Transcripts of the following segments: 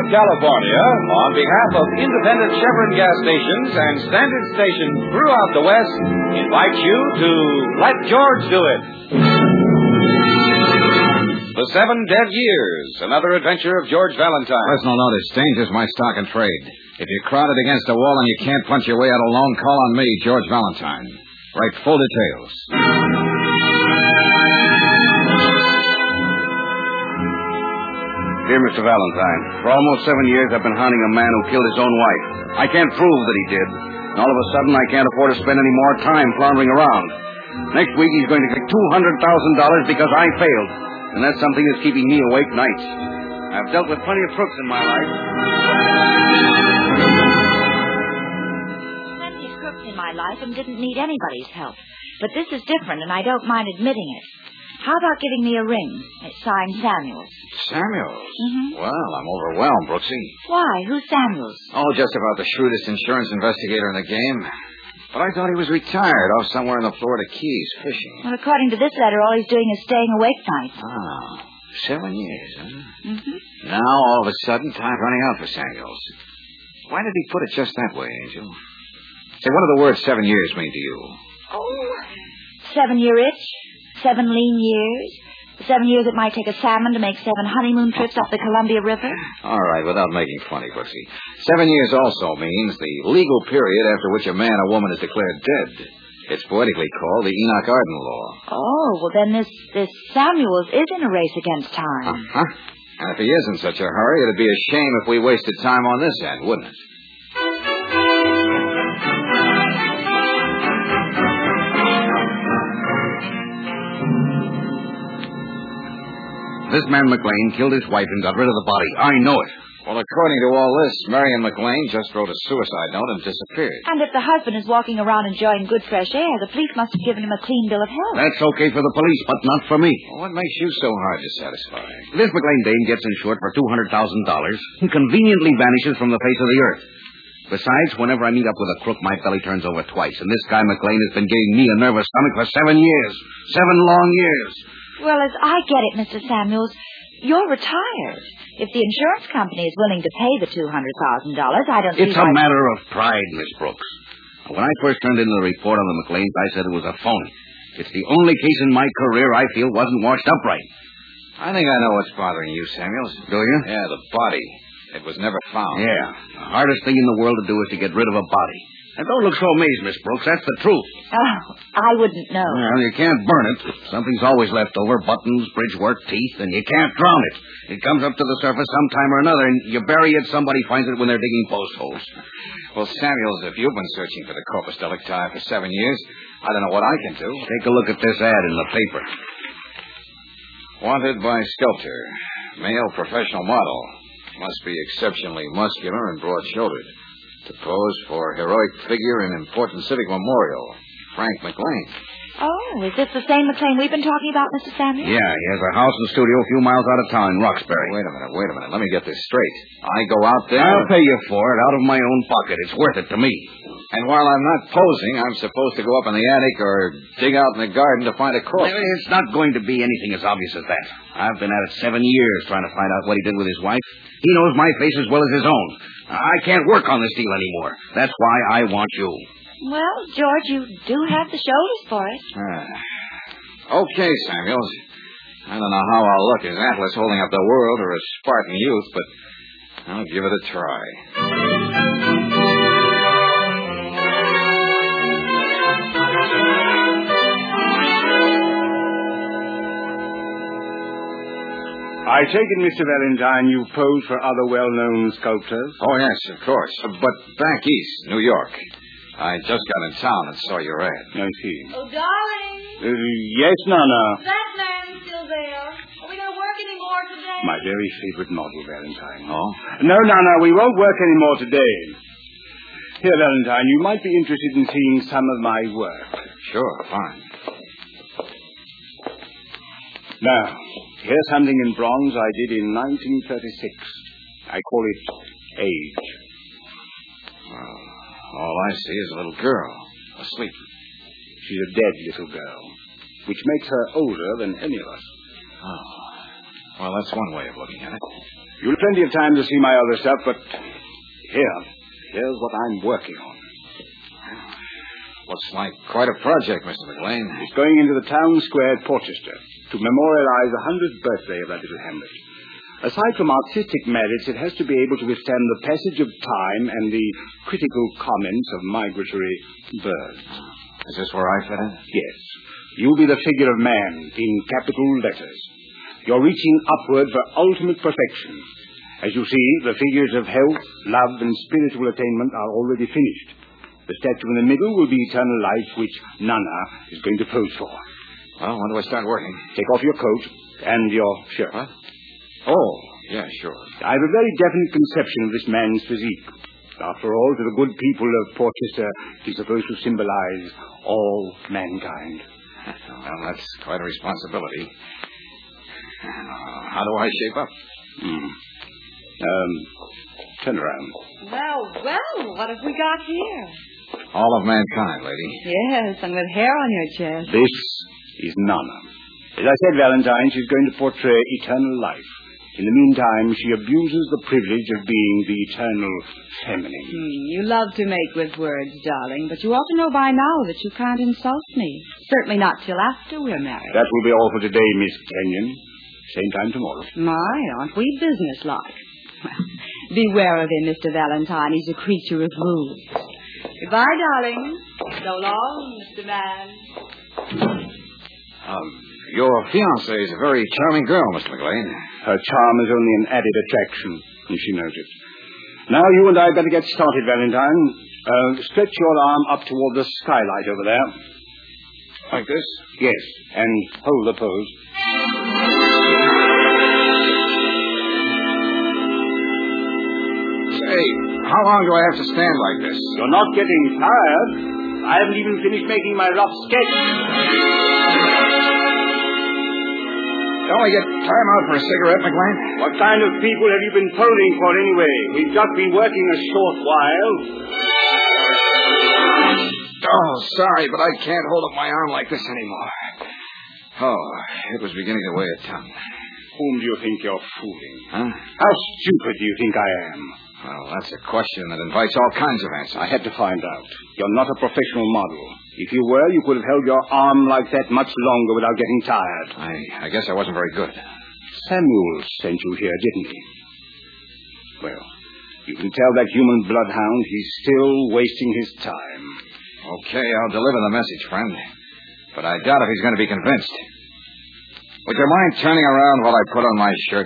of California, on behalf of independent Chevron gas stations and standard stations throughout the West, invites you to Let George Do It. The 7 Dead Years, another adventure of George Valentine. Personal notice, danger's my stock and trade. If you're crowded against a wall and you can't punch your way out alone, call on me, George Valentine. Write full details. Dear Mr. Valentine, for almost 7 years I've been hunting a man who killed his own wife. I can't prove that he did. And all of a sudden I can't afford to spend any more time floundering around. Next week he's going to get $200,000 because I failed. And that's something that's keeping me awake nights. I've dealt with plenty of crooks in my life. Plenty of crooks in my life and didn't need anybody's help. But this is different, and I don't mind admitting it. How about giving me a ring? It's signed Samuels. Samuels? Mm-hmm. Well, I'm overwhelmed, Brooksy. Why? Who's Samuels? Oh, just about the shrewdest insurance investigator in the game. But I thought he was retired off somewhere in the Florida Keys fishing. Well, according to this letter, all he's doing is staying awake nights. Oh, 7 years, huh? Mm-hmm. Now, all of a sudden, time's running out for Samuels. Why did he put it just that way, Angel? Say, what do the words 7 years mean to you? Oh, 7-year itch, 7 lean years, 7 years it might take a salmon to make 7 honeymoon trips up the Columbia River. All right, without making funny, Brooksy. 7 years also means the legal period after which a man or woman is declared dead. It's poetically called the Enoch Arden Law. Oh, well then this Samuels is in a race against time. Uh-huh. And if he is in such a hurry, it'd be a shame if we wasted time on this end, wouldn't it? This man McLean killed his wife and got rid of the body. I know it. Well, according to all this, Marion McLean just wrote a suicide note and disappeared. And if the husband is walking around enjoying good fresh air, the police must have given him a clean bill of health. That's okay for the police, but not for me. Well, what makes you so hard to satisfy? This McLean dame gets insured for $200,000 and conveniently vanishes from the face of the earth. Besides, whenever I meet up with a crook, my belly turns over twice, and this guy McLean has been giving me a nervous stomach for 7 years. 7 long years. Well, as I get it, Mr. Samuels, you're retired. If the insurance company is willing to pay the $200,000, I don't see It's a matter of pride, Miss Brooks. When I first turned in the report on the McLeans, I said it was a phony. It's the only case in my career I feel wasn't washed up right. I think I know what's bothering you, Samuels. Do you? Yeah, the body. It was never found. Yeah. The hardest thing in the world to do is to get rid of a body. And don't look so amazed, Miss Brooks. That's the truth. Oh, I wouldn't know. Well, you can't burn it. Something's always left over. Buttons, bridge work, teeth, and you can't drown it. It comes up to the surface sometime or another, and you bury it, somebody finds it when they're digging post holes. Well, Samuels, if you've been searching for the corpus delicti for 7 years, I don't know what I can do. Take a look at this ad in the paper. Wanted by sculptor. Male professional model. Must be exceptionally muscular and broad-shouldered. To pose for heroic figure in important civic memorial. Frank McLean. Oh, is this the same McLean we've been talking about, Mr. Samuels? Yeah, he has a house and studio a few miles out of town in Roxbury. Wait a minute. Let me get this straight. I go out there... I'll pay you for it out of my own pocket. It's worth it to me. And while I'm not posing, I'm supposed to go up in the attic or dig out in the garden to find a corpse. It's not going to be anything as obvious as that. I've been at it 7 years trying to find out what he did with his wife. He knows my face as well as his own. I can't work on this deal anymore. That's why I want you. Well, George, you do have the shoulders for it. Okay, Samuels. I don't know how I'll look as Atlas holding up the world or as Spartan youth, but I'll give it a try. I take it, Mr. Valentine, you posed for other well-known sculptors? Oh, yes, of course. But back east, New York. I just got in town and saw your ad. I see. Oh, darling. Yes, Nana. That man still there. Are we going to work any more today? My very favorite model, Valentine. Oh? No, Nana, we won't work any more today. Here, Valentine, you might be interested in seeing some of my work. Sure, fine. Now, here's something in bronze I did in 1936. I call it Age. Well, all I see is a little girl, asleep. She's a dead little girl, which makes her older than any of us. Oh. Well, that's one way of looking at it. You'll have plenty of time to see my other stuff, but here's what I'm working on. Looks like quite a project, Mr. McLean. It's going into the town square at Portchester to memorialize the 100th birthday of that little hamlet. Aside from artistic merits, it has to be able to withstand the passage of time and the critical comments of migratory birds. Is this where I fit in? Yes. You'll be the figure of man in capital letters. You're reaching upward for ultimate perfection. As you see, the figures of health, love, and spiritual attainment are already finished. The statue in the middle will be eternal life, which Nana is going to pose for. Well, when do I start working? Take off your coat and your shirt. What? Oh, yeah, sure. I have a very definite conception of this man's physique. After all, to the good people of Portchester, it is supposed to symbolize all mankind. Well, that's quite a responsibility. How do I shape up? Turn around. Well, what have we got here? All of mankind, lady. Yes, and with hair on your chest. This is Nana. As I said, Valentine, she's going to portray eternal life. In the meantime, she abuses the privilege of being the eternal feminine. You love to make with words, darling, but you ought to know by now that you can't insult me. Certainly not till after we're married. That will be all for today, Miss Kenyon. Same time tomorrow. My, aren't we businesslike? Well, beware of him, Mr. Valentine. He's a creature of rules. Goodbye, darling. So long, Mr. Man. Your fiancée is a very charming girl, Mr. McLean. Her charm is only an added attraction, and she knows it. Now you and I better get started, Valentine. Stretch your arm up toward the skylight over there. Like this? Yes, and hold the pose. Say, how long do I have to stand like this? You're not getting tired. I haven't even finished making my rough sketch. Don't we get time out for a cigarette, McLean? What kind of people have you been posing for anyway? We've just been working a short while. Oh, sorry, but I can't hold up my arm like this anymore. Oh, it was beginning to weigh a ton. Whom do you think you're fooling? Huh? How stupid do you think I am? Well, that's a question that invites all kinds of answers. I had to find out. You're not a professional model. If you were, you could have held your arm like that much longer without getting tired. I guess I wasn't very good. Samuel sent you here, didn't he? Well, you can tell that human bloodhound he's still wasting his time. Okay, I'll deliver the message, friend. But I doubt if he's going to be convinced. Would you mind turning around while I put on my shirt?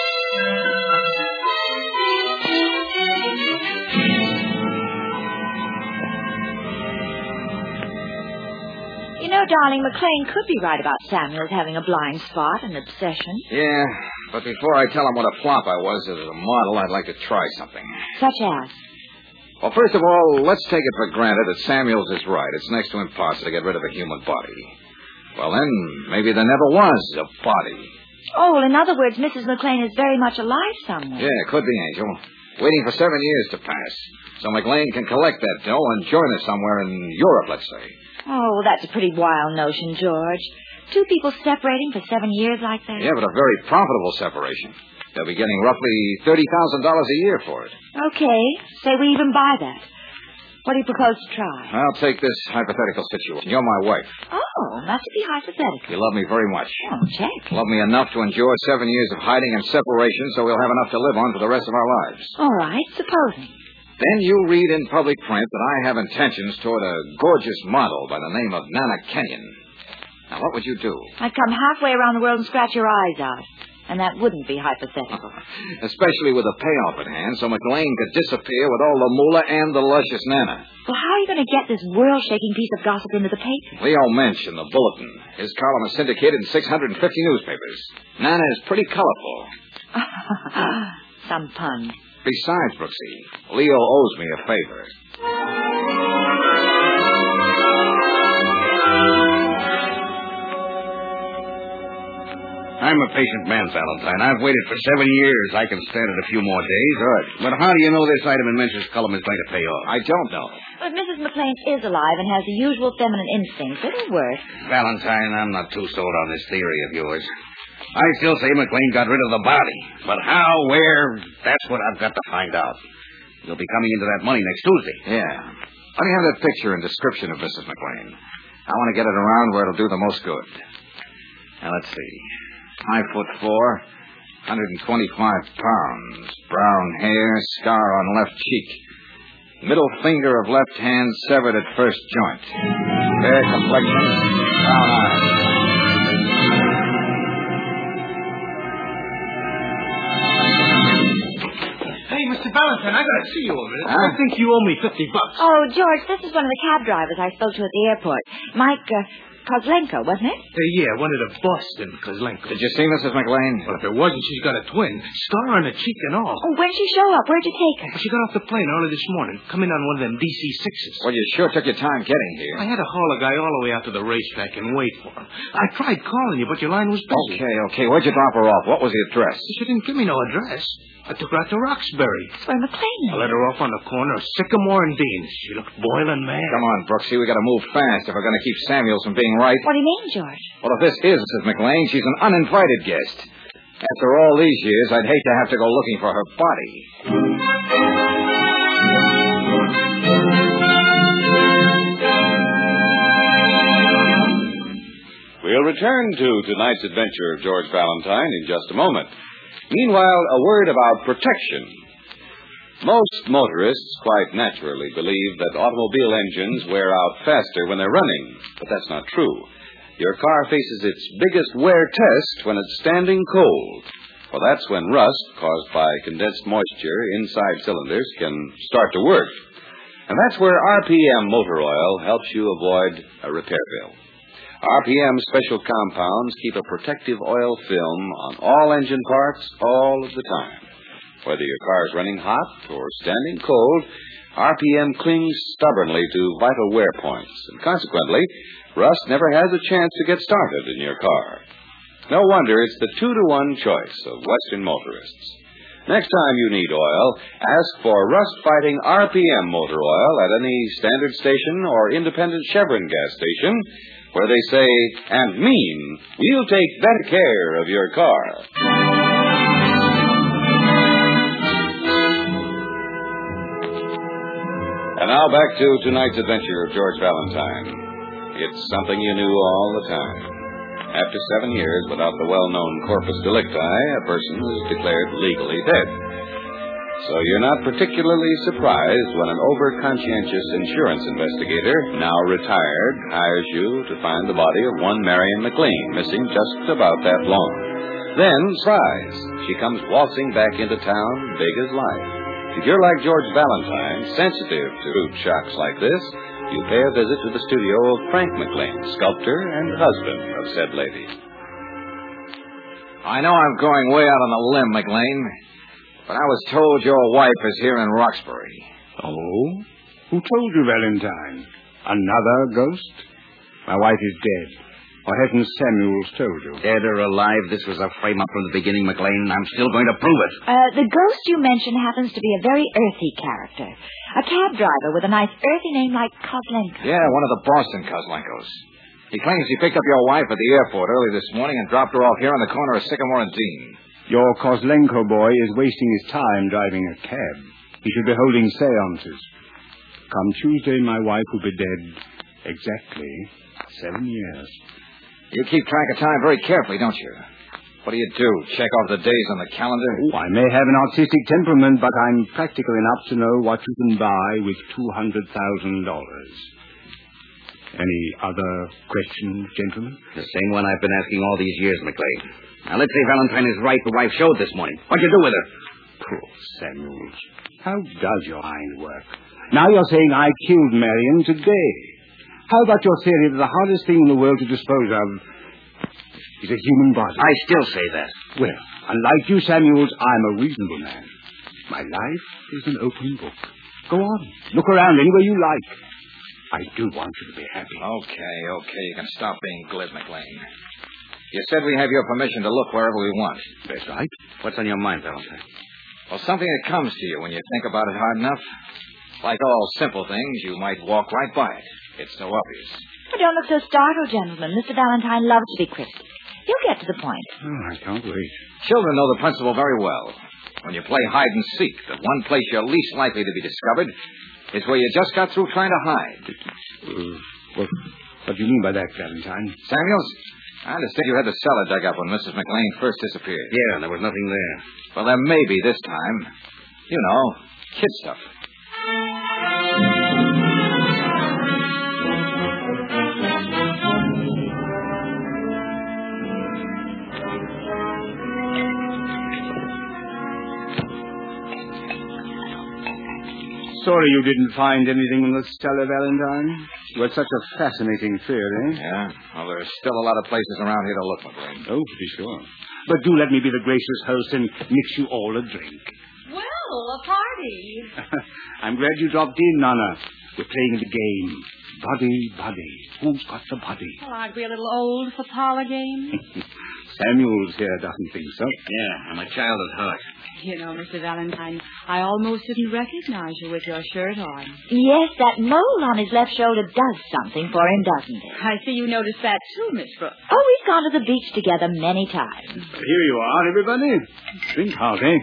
You know, darling, McLean could be right about Samuel's having a blind spot, an obsession. Yeah, but before I tell him what a flop I was as a model, I'd like to try something. Such as? Well, first of all, let's take it for granted that Samuel's is right. It's next to impossible to get rid of a human body. Well, then, maybe there never was a body. Oh, in other words, Mrs. McLean is very much alive somewhere. Yeah, it could be, Angel. Waiting for 7 years to pass. So McLean can collect that dough and join us somewhere in Europe, let's say. Oh, that's a pretty wild notion, George. Two people separating for 7 years like that? Yeah, but a very profitable separation. They'll be getting roughly $30,000 a year for it. Okay. Say we even buy that. What do you propose to try? I'll take this hypothetical situation. You're my wife. Oh, not to be hypothetical. You love me very much. Oh, check. Love me enough to endure 7 years of hiding and separation so we'll have enough to live on for the rest of our lives. All right, supposing. Then you read in public print that I have intentions toward a gorgeous model by the name of Nana Kenyon. Now, what would you do? I'd come halfway around the world and scratch your eyes out. And that wouldn't be hypothetical. Especially with a payoff at hand, so McLean could disappear with all the moolah and the luscious Nana. Well, how are you going to get this world-shaking piece of gossip into the paper? Leo Mensch in the Bulletin. His column is syndicated in 650 newspapers. Nana is pretty colorful. Some pun. Besides, Brooksy, Leo owes me a favor. I'm a patient man, Valentine. I've waited for 7 years. I can stand it a few more days. Good. But how do you know this item in Mensch's column is going to pay off? I don't know. But Mrs. McLean is alive and has the usual feminine instincts. It'll work. Valentine, I'm not too sold on this theory of yours. I still say McLean got rid of the body. But how, where, that's what I've got to find out. He'll be coming into that money next Tuesday. Yeah. Let me have that picture and description of Mrs. McLean. I want to get it around where it'll do the most good. Now, let's see. 5'4", 125 pounds. Brown hair, scar on left cheek. Middle finger of left hand severed at first joint. Fair complexion, brown eyes. Hey, Mr. Valentine, I gotta see you a minute. Huh? I think you owe me $50. Oh, George, this is one of the cab drivers I spoke to at the airport. Mike Kozlenko, wasn't it? Yeah, one of the Boston Kozlenko. Did you see Mrs. McLean? Well, if it wasn't, she's got a twin. Scar on the cheek and all. Oh, when did she show up? Where'd you take her? Well, she got off the plane early this morning, coming on one of them DC-6s. Well, you sure took your time getting here. I had to haul a guy all the way out to the racetrack and wait for him. I tried calling you, but your line was busy. Okay. Where'd you drop her off? What was the address? She didn't give me no address. I took her out to Roxbury. That's where McLean I let her off on the corner of Sycamore and Dean. She looked boiling mad. Come on, Brooksy. We got to move fast if we're going to keep Samuels from being right. What do you mean, George? Well, if this is Mrs. McLean, she's an uninvited guest. After all these years, I'd hate to have to go looking for her body. We'll return to tonight's adventure of George Valentine in just a moment. Meanwhile, a word about protection. Most motorists quite naturally believe that automobile engines wear out faster when they're running, but that's not true. Your car faces its biggest wear test when it's standing cold. Well, that's when rust caused by condensed moisture inside cylinders can start to work. And that's where RPM motor oil helps you avoid a repair bill. RPM special compounds keep a protective oil film on all engine parts all of the time. Whether your car is running hot or standing cold, RPM clings stubbornly to vital wear points, and consequently, rust never has a chance to get started in your car. No wonder it's the 2-to-1 choice of Western motorists. Next time you need oil, ask for rust-fighting RPM motor oil at any standard station or independent Chevron gas station, where they say and mean, we'll take better care of your car. And now back to tonight's adventure of George Valentine. It's something you knew all the time. After 7 years without the well-known corpus delicti, a person is declared legally dead. So you're not particularly surprised when an over-conscientious insurance investigator, now retired, hires you to find the body of one Marion McLean, missing just about that long. Then, surprise, she comes waltzing back into town, big as life. If you're like George Valentine, sensitive to rude shocks like this, you pay a visit to the studio of Frank McLean, sculptor and husband of said lady. I know I'm going way out on a limb, McLean, but I was told your wife is here in Roxbury. Oh? Who told you, Valentine? Another ghost? My wife is dead. Or hasn't Samuels told you? Dead or alive, this was a frame-up from the beginning, McLean. I'm still going to prove it. The ghost you mentioned happens to be a very earthy character. A cab driver with a nice earthy name like Kozlenko. Yeah, one of the Boston Kozlenkos. He claims he picked up your wife at the airport early this morning and dropped her off here on the corner of Sycamore and Dean. Your Kozlenko boy is wasting his time driving a cab. He should be holding seances. Come Tuesday, my wife will be dead exactly 7 years. You keep track of time very carefully, don't you? What do you do? Check off the days on the calendar? Oh, I may have an artistic temperament, but I'm practical enough to know what you can buy with $200,000. Any other questions, gentlemen? The same one I've been asking all these years, McLean. Now, let's say Valentine is right. The wife showed this morning. What'd you do with her? Poor Samuels. How does your mind work? Now you're saying I killed Marion today. How about your theory that the hardest thing in the world to dispose of is a human body? I still say that. Well, unlike you, Samuels, I'm a reasonable man. My life is an open book. Go on. Look around anywhere you like. I do want you to be happy. Okay. You can stop being glib, McLean. You said we have your permission to look wherever we want. That's right. What's on your mind, Valentine? Well, something that comes to you when you think about it hard enough. Like all simple things, you might walk right by it. It's so obvious. Oh, don't look so startled, gentlemen. Mr. Valentine loves to be cryptic. You'll get to the point. Oh, I can't wait. Children know the principle very well. When you play hide and seek, the one place you're least likely to be discovered is where you just got through trying to hide. What do you mean by that, Valentine? Samuels, I understand you had the cellar dug up when Mrs. McLean first disappeared. Yeah, there was nothing there. Well, there may be this time. You know, kid stuff. Sorry you didn't find anything in the cellar, Valentine. You had such a fascinating theory. Yeah? Well, there's still a lot of places around here to look, McLean. Oh, to be sure. But do let me be the gracious host and mix you all a drink. Well, a party. I'm glad you dropped in, Nana. We're playing the game. Buddy. Who's got the buddy? Well, aren't we a little old for parlor games? Samuels here doesn't think so. Yeah, I'm a child at heart. You know, Mr. Valentine, I almost didn't recognize you with your shirt on. Yes, that mole on his left shoulder does something for him, doesn't it? I see you noticed that too, Miss Brooks. Oh, we've gone to the beach together many times. Here you are, everybody. Drink hearty.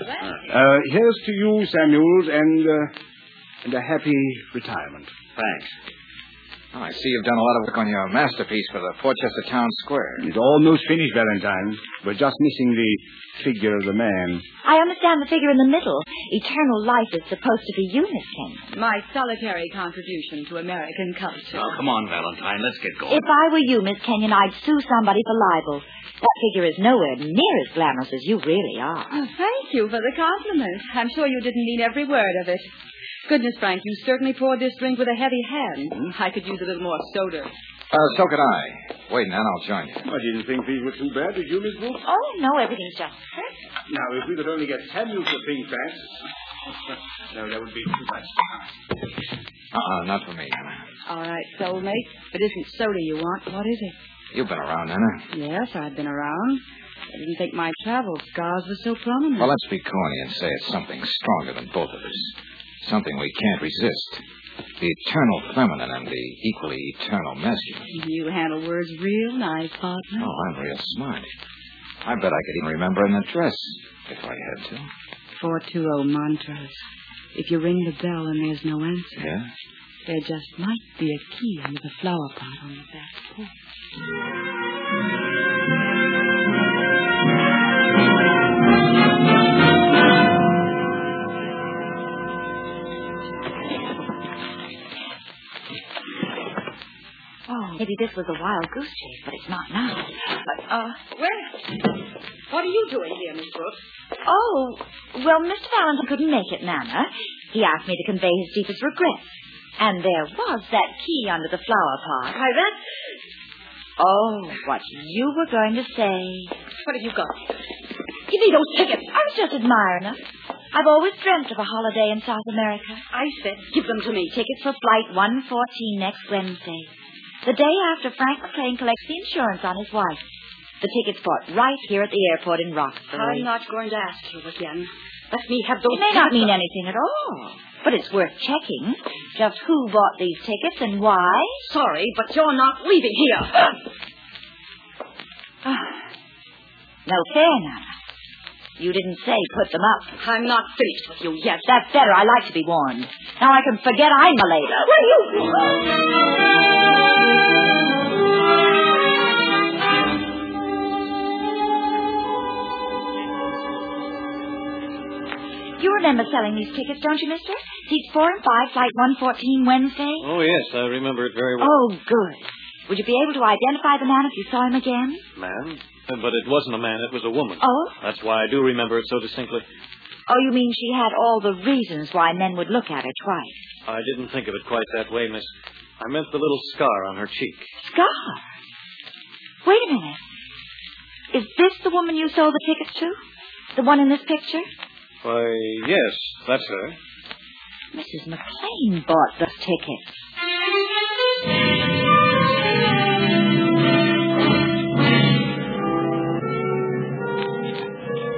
Here's to you, Samuels, and a happy retirement. Thanks. Oh, I see you've done a lot of work on your masterpiece for the Portchester Town Square. It's almost finished, Valentine. We're just missing the figure of the man. I understand the figure in the middle. Eternal life is supposed to be you, Miss Kenyon. My solitary contribution to American culture. Oh, come on, Valentine. Let's get going. If I were you, Miss Kenyon, I'd sue somebody for libel. That figure is nowhere near as glamorous as you really are. Oh, thank you for the compliment. I'm sure you didn't mean every word of it. Goodness, Frank, you certainly poured this drink with a heavy hand. I could use a little more soda. So could I. Wait, Nan, I'll join you. I didn't think these were too bad, did you, Miss Brooks? Oh, no, everything's just perfect. Now, if we could only get Samuel to think that. No, that would be too much. Not for me, Nana. All right, soulmate. If it isn't soda you want, what is it? You've been around, Nana. Yes, I've been around. I didn't think my travel scars were so prominent. Well, let's be corny and say it's something stronger than both of us. Something we can't resist. The eternal feminine and the equally eternal masculine. You handle words real nice, partner. Oh, I'm real smart. I bet I could even remember an address if I had to. 420 Montrose. If you ring the bell and there's no answer, Yeah? there just might be a key under the flower pot on the back porch. Maybe this was a wild goose chase, but it's not now. What are you doing here, Miss Brooks? Oh, well, Mr. Valentine couldn't make it, Nana. He asked me to convey his deepest regrets. And there was that key under the flower pot. Why, that... Oh, what you were going to say. What have you got? Give me those tickets. I was just admiring them. I've always dreamt of a holiday in South America. I said, give them to me. Tickets for Flight 114 next Wednesday. The day after Frank McLean collects the insurance on his wife. The tickets bought right here at the airport in Roxbury. I'm not going to ask you again. Let me have those It may not mean anything at all, but it's worth checking. Just who bought these tickets and why. Sorry, but you're not leaving here. No fair, Nana. You didn't say put them up. I'm not finished with you yet. That's better. I like to be warned. Now I can forget I'm a lady. Will you... You remember selling these tickets, don't you, mister? Seats 4 and 5, Flight 114, Wednesday? Oh, yes, I remember it very well. Oh, good. Would you be able to identify the man if you saw him again? Man? But it wasn't a man, it was a woman. Oh? That's why I do remember it so distinctly. Oh, you mean she had all the reasons why men would look at her twice? I didn't think of it quite that way, miss. I meant the little scar on her cheek. Scar? Wait a minute. Is this the woman you sold the tickets to? The one in this picture? Why, yes, that's her. Mrs. McLean bought the tickets.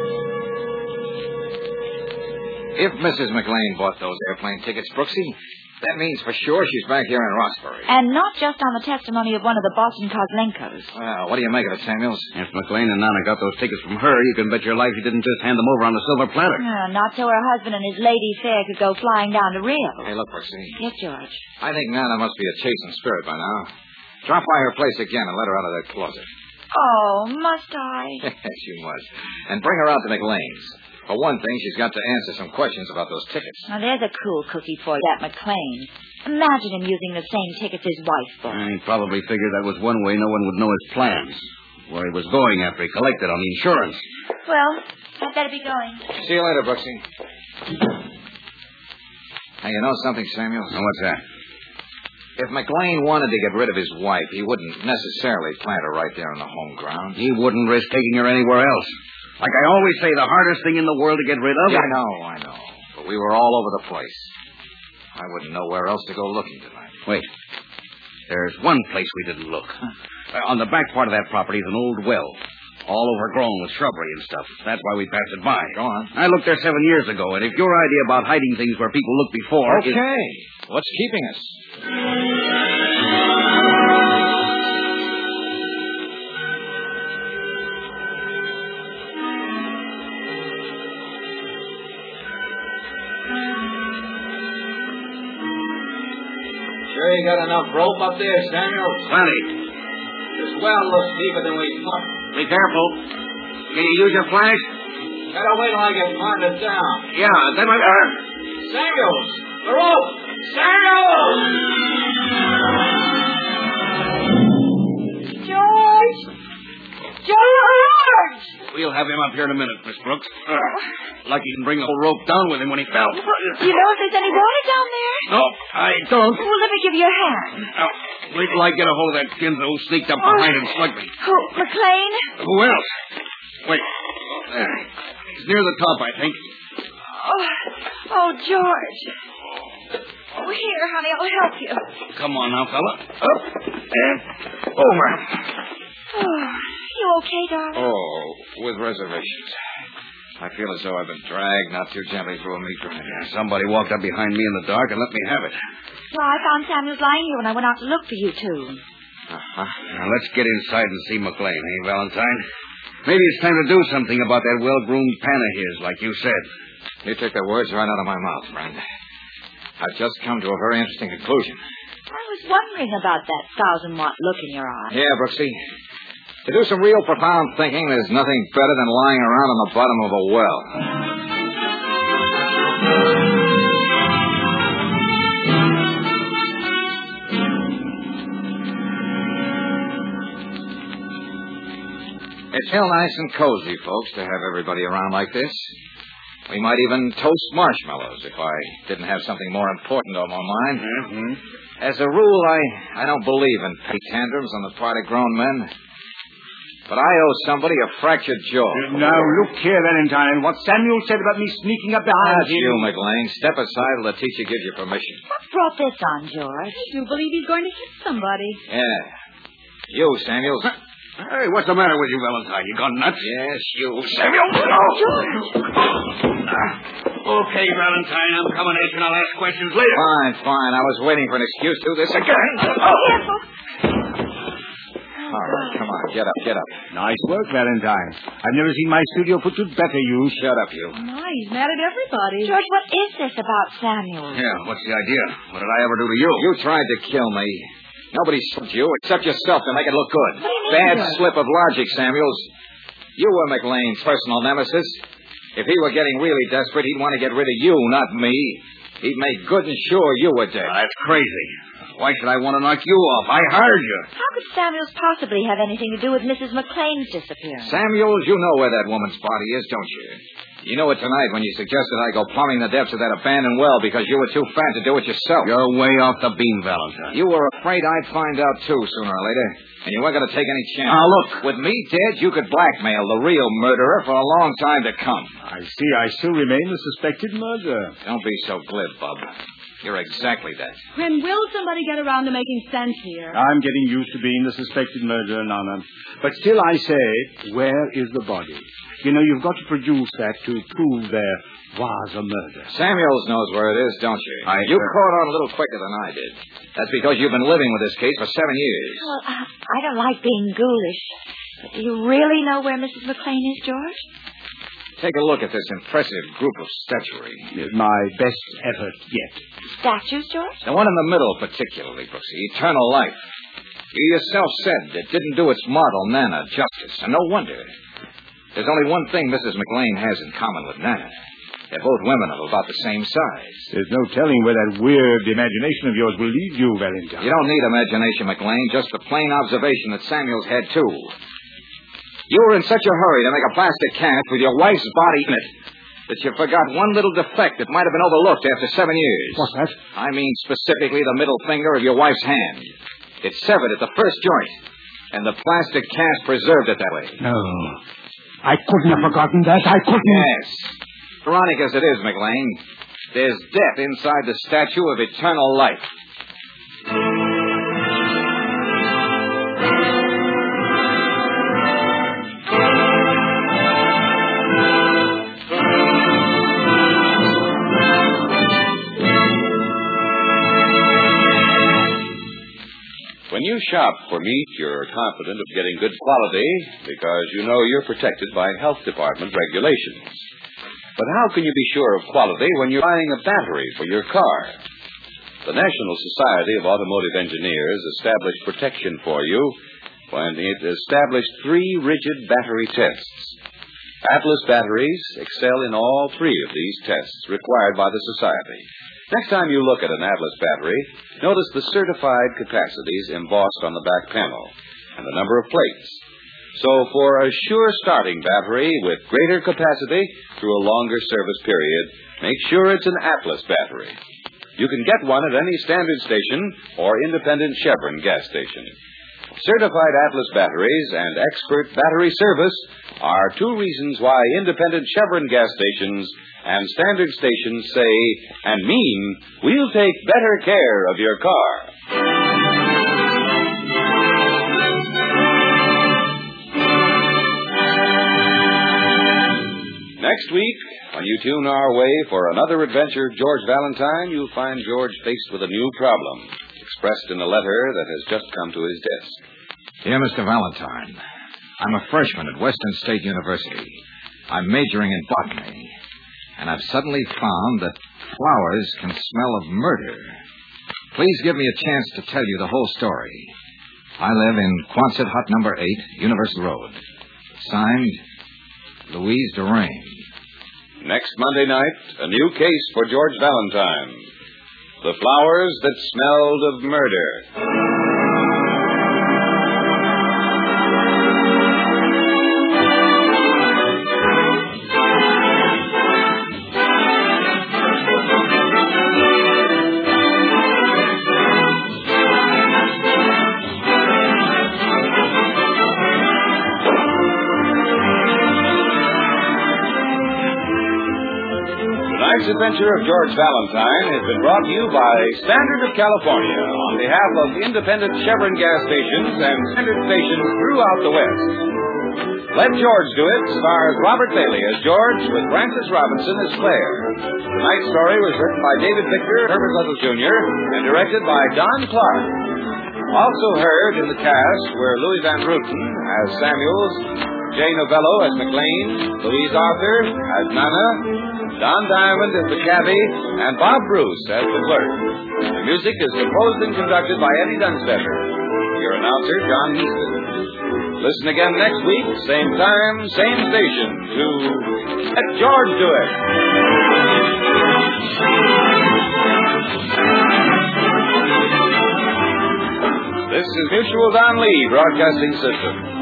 If Mrs. McLean bought those airplane tickets, Brooksy, That means for sure she's back here in Roxbury. And not just on the testimony of one of the Boston Kozlenkos. Well, what do you make of it, Samuels? If McLean and Nana got those tickets from her, you can bet your life he didn't just hand them over on a silver platter. Not so her husband and his lady fair could go flying down to Rio. Hey, look, Brooksy. Yes, George. I think Nana must be a chasing spirit by now. Drop by her place again and let her out of that closet. Oh, must I? She must. And bring her out to McLean's. For one thing, she's got to answer some questions about those tickets. Now, there's a cool cookie for you, that McLean. Imagine him using the same tickets his wife bought. He probably figured that was one way no one would know his plans. Where he was going after he collected on the insurance. Well, I'd better be going. See you later, Brooksy. Hey, you know something, Samuels? Now, what's that? If McLean wanted to get rid of his wife, he wouldn't necessarily plant her right there in the home ground. He wouldn't risk taking her anywhere else. Like I always say, the hardest thing in the world to get rid of. Yeah, I know. But we were all over the place. I wouldn't know where else to go looking tonight. Wait. There's one place we didn't look. On the back part of that property is an old well. All overgrown with shrubbery and stuff. That's why we passed it by. Go on. I looked there 7 years ago, and if your idea about hiding things where people looked before... Okay. What's keeping us? Sure you got enough rope up there, Samuel? Plenty. This well looks deeper than we thought. Be careful. Can you use your flash? Better wait till I get partnered down. Yeah, then my... Samuels! The rope! Samuels! George! George! We'll have him up here in a minute, Miss Brooks. Lucky he can bring the whole rope down with him when he fell. You know if there's any water down there? No, I don't. Well, let me give you a hand. Now, wait till I get a hold of that Ginzo who sneaked up behind and slugged me. Who, McLean? Who else? Wait. There. He's near the top, I think. Oh, George. Oh, here, honey, I'll help you. Come on now, fella. Up and over. Oh, you okay, darling? Oh, with reservations. I feel as though I've been dragged not too gently through a meat grinder. Somebody walked up behind me in the dark and let me have it. Well, I found Samuels lying here when I went out to look for you two. Now, let's get inside and see McLean, eh, Valentine? Maybe it's time to do something about that well-groomed pan of his, like you said. You took the words right out of my mouth, friend. I've just come to a very interesting conclusion. I was wondering about that 1,000-watt look in your eye. Yeah, Brooksy. To do some real profound thinking, there's nothing better than lying around on the bottom of a well. It's real nice and cozy, folks, to have everybody around like this. We might even toast marshmallows if I didn't have something more important on my mind. Mm-hmm. As a rule, I don't believe in petty tantrums on the part of grown men. But I owe somebody a fractured jaw. Now, look here, Valentine. What Samuel said about me sneaking up behind That's him... you, McLean. Step aside till the teacher gives you permission. What brought this on, George? I do believe he's going to hit somebody. Yeah. You, Samuels. Hey, what's the matter with you, Valentine? You gone nuts? Yes, you, Samuel. George! Okay, Valentine, I'm coming at you and I'll ask questions later. Fine. I was waiting for an excuse to do this again. Careful. All right, come on. Get up. Nice work, Valentine. I've never seen my studio put to better use. Shut up, you. My, he's mad at everybody. George, what is this about Samuel? Yeah, what's the idea? What did I ever do to you? You tried to kill me. Nobody slipped you except yourself to make it look good. What do you mean, Bad George? slip of logic, Samuels. You were McLean's personal nemesis. If he were getting really desperate, he'd want to get rid of you, not me. He'd make good and sure you were dead. That's crazy. Why should I want to knock you off? I hired you. How could Samuels possibly have anything to do with Mrs. McLean's disappearance? Samuels, you know where that woman's body is, don't you? You know it tonight when you suggested I go plumbing the depths of that abandoned well because you were too fat to do it yourself. You're way off the beam, Valentine. You were afraid I'd find out, too, sooner or later. And you weren't going to take any chance. Now, look. With me dead, you could blackmail the real murderer for a long time to come. I see. I still remain the suspected murderer. Don't be so glib, Bub. You're exactly that. When will somebody get around to making sense here? I'm getting used to being the suspected murderer, Nana. But still I say, where is the body? You know, you've got to produce that to prove there was a murder. Samuels knows where it is, don't you? You caught on a little quicker than I did. That's because you've been living with this case for 7 years. Well, I don't like being ghoulish. But do you really know where Mrs. McLean is, George? Take a look at this impressive group of statuary. My best effort yet. Statues, George? The one in the middle particularly, Brooksy. Eternal life. You yourself said it didn't do its model, Nana, justice. And no wonder. There's only one thing Mrs. McLean has in common with Nana. They're both women of about the same size. There's no telling where that weird imagination of yours will lead you, Valentine. You don't need imagination, McLean. Just the plain observation that Samuels had, too. You were in such a hurry to make a plastic cast with your wife's body in it that you forgot one little defect that might have been overlooked after 7 years. What's that? I mean specifically the middle finger of your wife's hand. It severed at the first joint, and the plastic cast preserved it that way. No. I couldn't have forgotten that. I couldn't. Yes. Ironic as it is, McLean, there's death inside the statue of eternal life. When you shop for meat, you're confident of getting good quality because you know you're protected by health department regulations. But how can you be sure of quality when you're buying a battery for your car? The National Society of Automotive Engineers established protection for you when it established 3 rigid battery tests. Atlas batteries excel in all 3 of these tests required by the Society. Next time you look at an Atlas battery, notice the certified capacities embossed on the back panel and the number of plates. So for a sure starting battery with greater capacity through a longer service period, make sure it's an Atlas battery. You can get one at any standard station or independent Chevron gas station. Certified Atlas batteries and expert battery service are 2 reasons why independent Chevron gas stations and standard stations say and mean we'll take better care of your car. Next week, when you tune our way for another adventure of George Valentine, you'll find George faced with a new problem, expressed in a letter that has just come to his desk. Dear Mr. Valentine, I'm a freshman at Western State University. I'm majoring in botany, and I've suddenly found that flowers can smell of murder. Please give me a chance to tell you the whole story. I live in Quonset Hut number 8, University Road. Signed, Louise Durain. Next Monday night, a new case for George Valentine. The flowers that smelled of murder. Tonight's adventure of George Valentine has been brought to you by Standard of California on behalf of independent Chevron gas stations and standard stations throughout the West. Let George Do It stars Robert Bailey as George with Francis Robinson as Claire. Tonight's story was written by David Victor, Herbert Little Jr., and directed by Don Clark. Also heard in the cast were Louis Van Bruten as Samuels, Jay Novello as McLean, Louise Arthur as Nana, Don Diamond as the cabbie, and Bob Bruce as the clerk. The music is composed and conducted by Eddie Dunstetter. Your announcer, John Heaston. Listen again next week, same time, same station, to Let George Do It. This is Mutual Don Lee Broadcasting System.